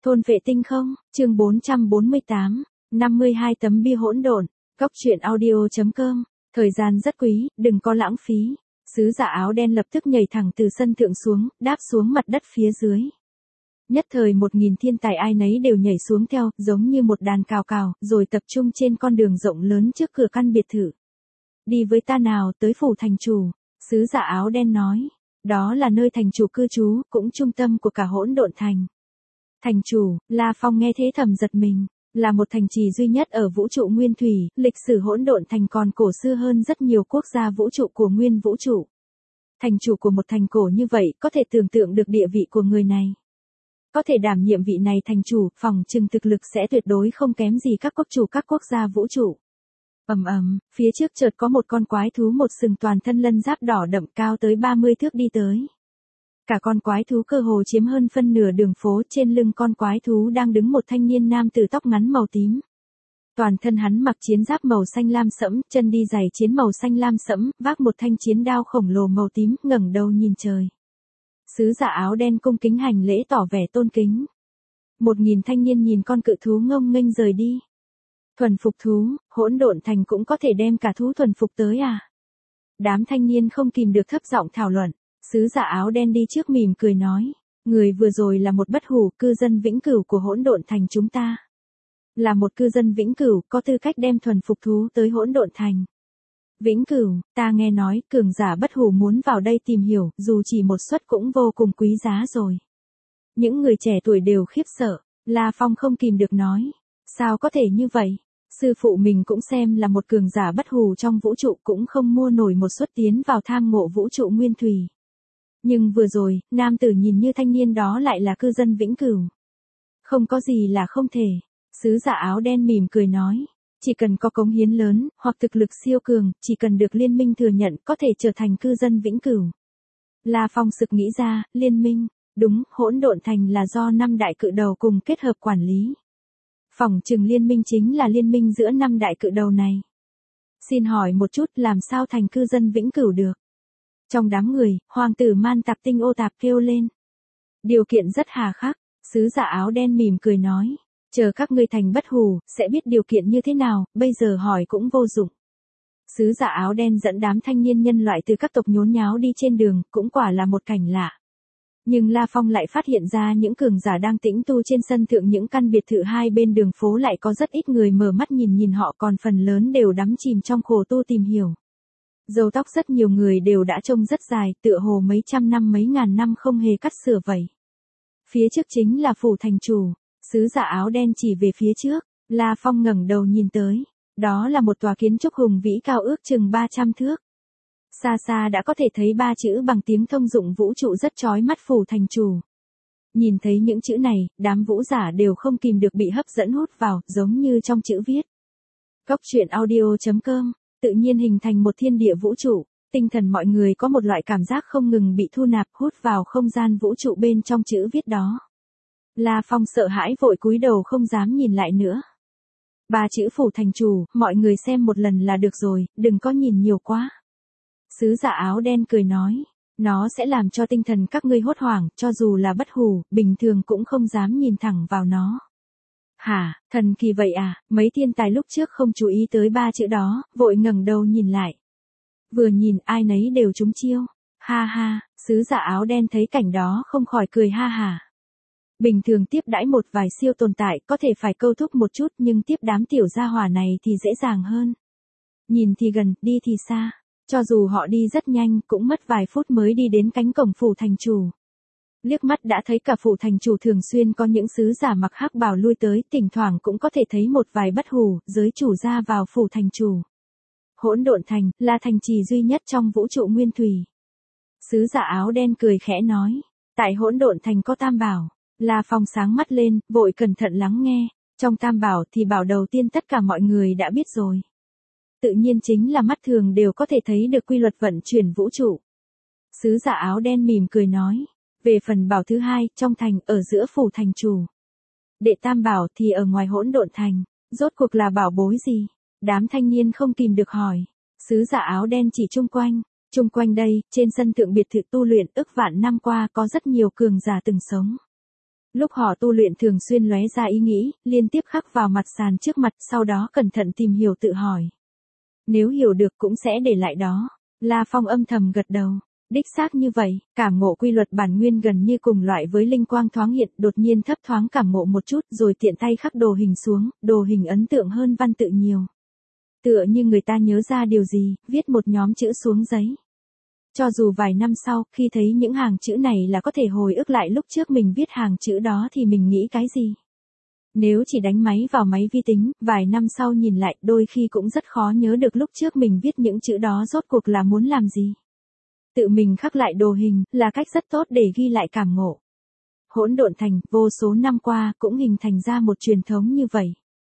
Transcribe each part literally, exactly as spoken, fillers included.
Thôn vệ tinh không, chương bốn trăm bốn mươi tám, năm mươi hai tấm bia hỗn độn, góc truyện audio.com, thời gian rất quý, đừng có lãng phí. Sứ giả áo đen lập tức nhảy thẳng từ sân thượng xuống, đáp xuống mặt đất phía dưới. Nhất thời một nghìn thiên tài ai nấy đều nhảy xuống theo, giống như một đàn cào cào, rồi tập trung trên con đường rộng lớn trước cửa căn biệt thự. Đi với ta nào tới phủ thành chủ, sứ giả áo đen nói. Đó là nơi thành chủ cư trú, cũng trung tâm của cả hỗn độn thành. Thành chủ, La Phong nghe thế thầm giật mình, là một thành trì duy nhất ở vũ trụ nguyên thủy, lịch sử hỗn độn thành còn cổ xưa hơn rất nhiều quốc gia vũ trụ của nguyên vũ trụ. Thành chủ của một thành cổ như vậy, có thể tưởng tượng được địa vị của người này. Có thể đảm nhiệm vị này thành chủ, phòng trừng thực lực sẽ tuyệt đối không kém gì các quốc chủ các quốc gia vũ trụ. Ầm ầm, phía trước chợt có một con quái thú một sừng toàn thân lân giáp đỏ đậm cao tới ba mươi thước đi tới. Cả con quái thú cơ hồ chiếm hơn phân nửa đường phố, trên lưng con quái thú đang đứng một thanh niên nam tử tóc ngắn màu tím. Toàn thân hắn mặc chiến giáp màu xanh lam sẫm, chân đi giày chiến màu xanh lam sẫm, vác một thanh chiến đao khổng lồ màu tím, ngẩng đầu nhìn trời. Sứ giả áo đen cung kính hành lễ tỏ vẻ tôn kính. Một nghìn thanh niên nhìn con cự thú ngông nghênh rời đi. Thuần phục thú, hỗn độn thành cũng có thể đem cả thú thuần phục tới à? Đám thanh niên không kìm được thấp giọng thảo luận. Sứ giả áo đen đi trước mỉm cười nói, người vừa rồi là một bất hủ cư dân vĩnh cửu của hỗn độn thành chúng ta. Là một cư dân vĩnh cửu có tư cách đem thuần phục thú tới hỗn độn thành. Vĩnh cửu, ta nghe nói cường giả bất hủ muốn vào đây tìm hiểu, dù chỉ một suất cũng vô cùng quý giá rồi. Những người trẻ tuổi đều khiếp sợ, La Phong không kìm được nói, sao có thể như vậy? Sư phụ mình cũng xem là một cường giả bất hủ trong vũ trụ cũng không mua nổi một suất tiến vào tham ngộ vũ trụ nguyên thủy. Nhưng vừa rồi, nam tử nhìn như thanh niên đó lại là cư dân vĩnh cửu. Không có gì là không thể. Sứ giả áo đen mỉm cười nói, chỉ cần có cống hiến lớn, hoặc thực lực siêu cường, chỉ cần được liên minh thừa nhận có thể trở thành cư dân vĩnh cửu. La Phong sực nghĩ ra, liên minh, đúng, hỗn độn thành là do năm đại cự đầu cùng kết hợp quản lý. Phỏng chừng liên minh chính là liên minh giữa năm đại cự đầu này. Xin hỏi một chút, làm sao thành cư dân vĩnh cửu được? Trong đám người, hoàng tử Man Tạp Tinh Ô Tạp kêu lên. Điều kiện rất hà khắc, sứ giả áo đen mỉm cười nói, chờ các ngươi thành bất hủ, sẽ biết điều kiện như thế nào, bây giờ hỏi cũng vô dụng. Sứ giả áo đen dẫn đám thanh niên nhân loại từ các tộc nhốn nháo đi trên đường, cũng quả là một cảnh lạ. Nhưng La Phong lại phát hiện ra những cường giả đang tĩnh tu trên sân thượng những căn biệt thự hai bên đường phố lại có rất ít người mở mắt nhìn nhìn họ, còn phần lớn đều đắm chìm trong khổ tu tìm hiểu. Râu tóc rất nhiều người đều đã trông rất dài, tựa hồ mấy trăm năm mấy ngàn năm không hề cắt sửa vậy. Phía trước chính là phủ thành chủ, sứ giả áo đen chỉ về phía trước, La Phong ngẩng đầu nhìn tới, đó là một tòa kiến trúc hùng vĩ cao ước chừng ba trăm thước. Xa xa đã có thể thấy ba chữ bằng tiếng thông dụng vũ trụ rất chói mắt phủ thành chủ. Nhìn thấy những chữ này, đám vũ giả đều không kìm được bị hấp dẫn hút vào, giống như trong chữ viết. Góc truyện audio.com, tự nhiên hình thành một thiên địa vũ trụ, tinh thần mọi người có một loại cảm giác không ngừng bị thu nạp hút vào không gian vũ trụ bên trong chữ viết đó. La Phong sợ hãi vội cúi đầu không dám nhìn lại nữa. Ba chữ phủ thành chủ, mọi người xem một lần là được rồi, đừng có nhìn nhiều quá. Sứ giả áo đen cười nói, nó sẽ làm cho tinh thần các ngươi hốt hoảng, cho dù là bất hủ, bình thường cũng không dám nhìn thẳng vào nó. Hả, thần kỳ vậy à, mấy thiên tài lúc trước không chú ý tới ba chữ đó, vội ngẩng đầu nhìn lại. Vừa nhìn ai nấy đều trúng chiêu, ha ha, sứ giả áo đen thấy cảnh đó không khỏi cười ha hả. Bình thường tiếp đãi một vài siêu tồn tại có thể phải câu thúc một chút, nhưng tiếp đám tiểu gia hỏa này thì dễ dàng hơn. Nhìn thì gần, đi thì xa. Cho dù họ đi rất nhanh, cũng mất vài phút mới đi đến cánh cổng phủ thành chủ. Liếc mắt đã thấy cả phủ thành chủ thường xuyên có những sứ giả mặc hắc bào lui tới, thỉnh thoảng cũng có thể thấy một vài bất hủ, giới chủ ra vào phủ thành chủ. Hỗn độn thành, là thành trì duy nhất trong vũ trụ nguyên thủy. Sứ giả áo đen cười khẽ nói, tại hỗn độn thành có tam bảo. La Phong sáng mắt lên, vội cẩn thận lắng nghe, trong tam bảo thì bảo đầu tiên tất cả mọi người đã biết rồi. Tự nhiên chính là mắt thường đều có thể thấy được quy luật vận chuyển vũ trụ. Sứ giả áo đen mỉm cười nói, về phần bảo thứ hai, trong thành, ở giữa phủ thành chủ. Đệ tam bảo thì ở ngoài hỗn độn thành, rốt cuộc là bảo bối gì? Đám thanh niên không kìm được hỏi. Sứ giả áo đen chỉ chung quanh, chung quanh đây, trên sân thượng biệt thự tu luyện ức vạn năm qua có rất nhiều cường giả từng sống. Lúc họ tu luyện thường xuyên lóe ra ý nghĩ, liên tiếp khắc vào mặt sàn trước mặt, sau đó cẩn thận tìm hiểu tự hỏi. Nếu hiểu được cũng sẽ để lại đó. La Phong âm thầm gật đầu. Đích xác như vậy, cảm ngộ quy luật bản nguyên gần như cùng loại với linh quang thoáng hiện, đột nhiên thấp thoáng cảm ngộ một chút rồi tiện tay khắc đồ hình xuống, đồ hình ấn tượng hơn văn tự nhiều. Tựa như người ta nhớ ra điều gì, viết một nhóm chữ xuống giấy. Cho dù vài năm sau, khi thấy những hàng chữ này là có thể hồi ức lại lúc trước mình viết hàng chữ đó thì mình nghĩ cái gì. Nếu chỉ đánh máy vào máy vi tính, vài năm sau nhìn lại, đôi khi cũng rất khó nhớ được lúc trước mình viết những chữ đó rốt cuộc là muốn làm gì. Tự mình khắc lại đồ hình, là cách rất tốt để ghi lại cảm ngộ. Hỗn độn thành, vô số năm qua, cũng hình thành ra một truyền thống như vậy.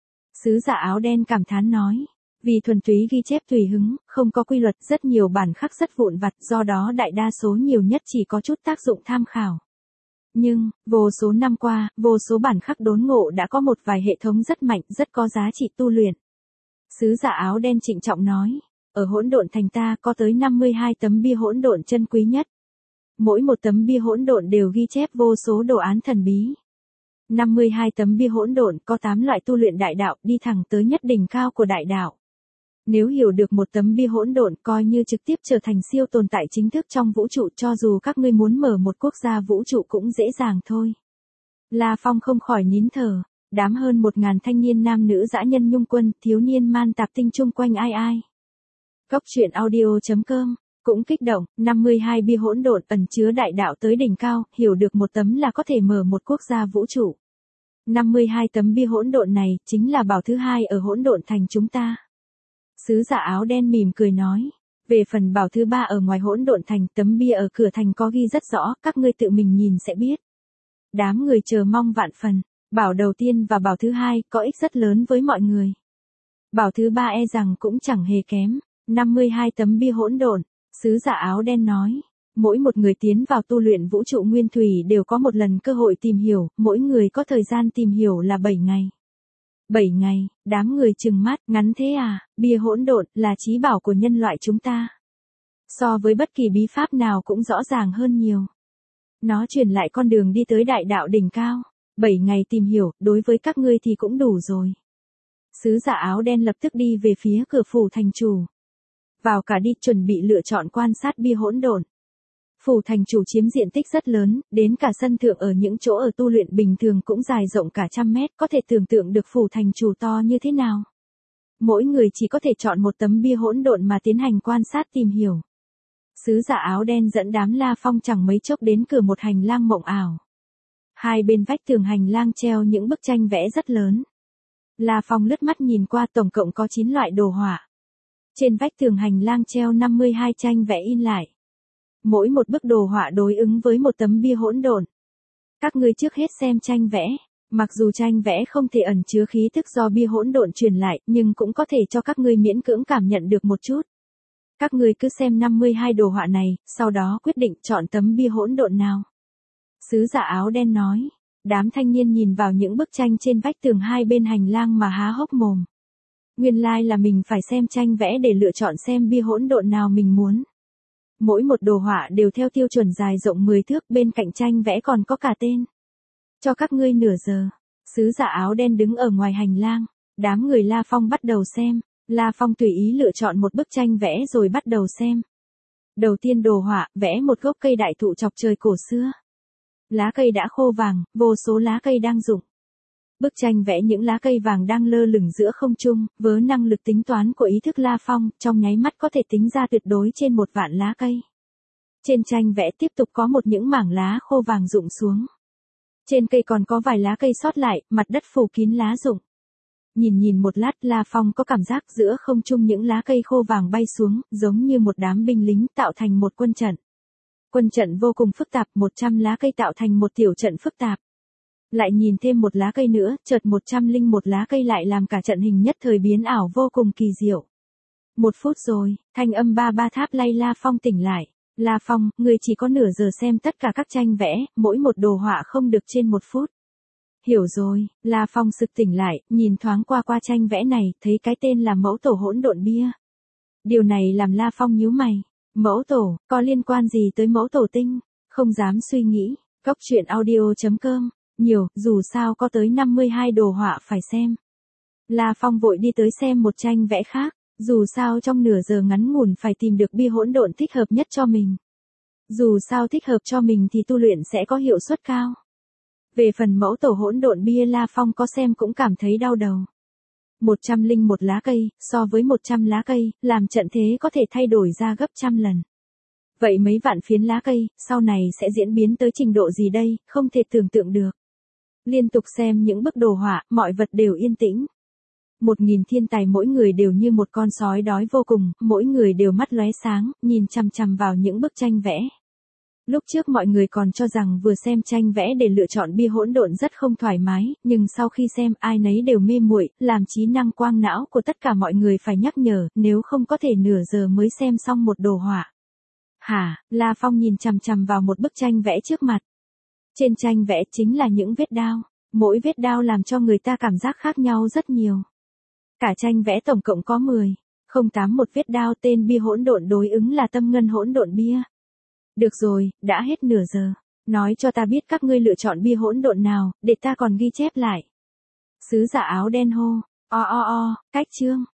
Sứ giả áo đen cảm thán nói. Vì thuần túy ghi chép tùy hứng, không có quy luật, rất nhiều bản khắc rất vụn vặt, do đó đại đa số nhiều nhất chỉ có chút tác dụng tham khảo. Nhưng, vô số năm qua, vô số bản khắc đốn ngộ đã có một vài hệ thống rất mạnh, rất có giá trị tu luyện. Sứ giả áo đen trịnh trọng nói, ở hỗn độn thành ta có tới năm mươi hai tấm bia hỗn độn chân quý nhất. Mỗi một tấm bia hỗn độn đều ghi chép vô số đồ án thần bí. năm mươi hai tấm bia hỗn độn có tám loại tu luyện đại đạo, đi thẳng tới nhất đỉnh cao của đại đạo. Nếu hiểu được một tấm bia hỗn độn coi như trực tiếp trở thành siêu tồn tại chính thức trong vũ trụ, cho dù các ngươi muốn mở một quốc gia vũ trụ cũng dễ dàng thôi. La Phong không khỏi nín thở, đám hơn một ngàn thanh niên nam nữ dã nhân nhung quân, thiếu niên man tạp tinh chung quanh ai ai. Góc truyện audio chấm com cũng kích động, năm mươi hai bia hỗn độn ẩn chứa đại đạo tới đỉnh cao, hiểu được một tấm là có thể mở một quốc gia vũ trụ. năm mươi hai tấm bia hỗn độn này chính là bảo thứ hai ở hỗn độn thành chúng ta. Sứ giả áo đen mỉm cười nói, về phần bảo thứ ba ở ngoài hỗn độn thành, tấm bia ở cửa thành có ghi rất rõ, các ngươi tự mình nhìn sẽ biết. Đám người chờ mong vạn phần, bảo đầu tiên và bảo thứ hai có ích rất lớn với mọi người. Bảo thứ ba e rằng cũng chẳng hề kém, năm mươi hai tấm bia hỗn độn, sứ giả áo đen nói, mỗi một người tiến vào tu luyện vũ trụ nguyên thủy đều có một lần cơ hội tìm hiểu, mỗi người có thời gian tìm hiểu là bảy ngày. bảy ngày, đám người trừng mắt, ngắn thế à, bia hỗn độn là chí bảo của nhân loại chúng ta. So với bất kỳ bí pháp nào cũng rõ ràng hơn nhiều. Nó truyền lại con đường đi tới đại đạo đỉnh cao. bảy ngày tìm hiểu, đối với các ngươi thì cũng đủ rồi. Sứ giả áo đen lập tức đi về phía cửa phủ thành chủ. Vào cả đi, chuẩn bị lựa chọn quan sát bia hỗn độn. Phủ thành chủ chiếm diện tích rất lớn, đến cả sân thượng ở những chỗ ở tu luyện bình thường cũng dài rộng cả trăm mét, có thể tưởng tượng được phủ thành chủ to như thế nào. Mỗi người chỉ có thể chọn một tấm bia hỗn độn mà tiến hành quan sát tìm hiểu. Sứ giả áo đen dẫn đám La Phong chẳng mấy chốc đến cửa một hành lang mộng ảo. Hai bên vách tường hành lang treo những bức tranh vẽ rất lớn. La Phong lướt mắt nhìn qua, tổng cộng có chín loại đồ họa. Trên vách tường hành lang treo năm mươi hai tranh vẽ in lại. Mỗi một bức đồ họa đối ứng với một tấm bia hỗn độn. Các ngươi trước hết xem tranh vẽ, mặc dù tranh vẽ không thể ẩn chứa khí thức do bia hỗn độn truyền lại, nhưng cũng có thể cho các ngươi miễn cưỡng cảm nhận được một chút. Các ngươi cứ xem năm mươi hai đồ họa này, sau đó quyết định chọn tấm bia hỗn độn nào. Sứ giả áo đen nói, đám thanh niên nhìn vào những bức tranh trên vách tường hai bên hành lang mà há hốc mồm. Nguyên lai là mình phải xem tranh vẽ để lựa chọn xem bia hỗn độn nào mình muốn. Mỗi một đồ họa đều theo tiêu chuẩn dài rộng mười thước, bên cạnh tranh vẽ còn có cả tên. Cho các ngươi nửa giờ. Sứ giả áo đen đứng ở ngoài hành lang. Đám người La Phong bắt đầu xem. La Phong tùy ý lựa chọn một bức tranh vẽ rồi bắt đầu xem. Đầu tiên đồ họa, vẽ một gốc cây đại thụ chọc trời cổ xưa. Lá cây đã khô vàng, vô số lá cây đang rụng. Bức tranh vẽ những lá cây vàng đang lơ lửng giữa không trung, với năng lực tính toán của ý thức La Phong, trong nháy mắt có thể tính ra tuyệt đối trên một vạn lá cây. Trên tranh vẽ tiếp tục có một những mảng lá khô vàng rụng xuống. Trên cây còn có vài lá cây sót lại, mặt đất phủ kín lá rụng. Nhìn nhìn một lát, La Phong có cảm giác giữa không trung những lá cây khô vàng bay xuống, giống như một đám binh lính tạo thành một quân trận. Quân trận vô cùng phức tạp, một trăm lá cây tạo thành một tiểu trận phức tạp. Lại nhìn thêm một lá cây nữa, chợt một trăm linh một lá cây lại làm cả trận hình nhất thời biến ảo vô cùng kỳ diệu. Một phút rồi, thanh âm ba ba tháp lay La Phong tỉnh lại. La Phong, người chỉ có nửa giờ xem tất cả các tranh vẽ, mỗi một đồ họa không được trên một phút. Hiểu rồi, La Phong sực tỉnh lại, nhìn thoáng qua qua tranh vẽ này, thấy cái tên là mẫu tổ hỗn độn bia. Điều này làm La Phong nhíu mày. Mẫu tổ, có liên quan gì tới mẫu tổ tinh? Không dám suy nghĩ. Góc truyện audio chấm com nhiều, dù sao có tới năm mươi hai đồ họa phải xem. La Phong vội đi tới xem một tranh vẽ khác, dù sao trong nửa giờ ngắn ngủn phải tìm được bi hỗn độn thích hợp nhất cho mình. Dù sao thích hợp cho mình thì tu luyện sẽ có hiệu suất cao. Về phần mẫu tổ hỗn độn bia La Phong có xem cũng cảm thấy đau đầu. một trăm lẻ một lá cây, so với một trăm lá cây, làm trận thế có thể thay đổi ra gấp trăm lần. Vậy mấy vạn phiến lá cây, sau này sẽ diễn biến tới trình độ gì đây, không thể tưởng tượng được. Liên tục xem những bức đồ họa, mọi vật đều yên tĩnh. Một nghìn thiên tài mỗi người đều như một con sói đói vô cùng, mỗi người đều mắt lóe sáng, nhìn chằm chằm vào những bức tranh vẽ. Lúc trước mọi người còn cho rằng vừa xem tranh vẽ để lựa chọn bia hỗn độn rất không thoải mái, nhưng sau khi xem ai nấy đều mê muội, làm trí năng quang não của tất cả mọi người phải nhắc nhở, nếu không có thể nửa giờ mới xem xong một đồ họa. Hả, La Phong nhìn chằm chằm vào một bức tranh vẽ trước mặt. Trên tranh vẽ chính là những vết đao, mỗi vết đao làm cho người ta cảm giác khác nhau rất nhiều. Cả tranh vẽ tổng cộng có mười, không tám một vết đao, tên bia hỗn độn đối ứng là tâm ngân hỗn độn bia. Được rồi, đã hết nửa giờ. Nói cho ta biết các ngươi lựa chọn bia hỗn độn nào, để ta còn ghi chép lại. Sứ giả áo đen hô, o o o, cách chương.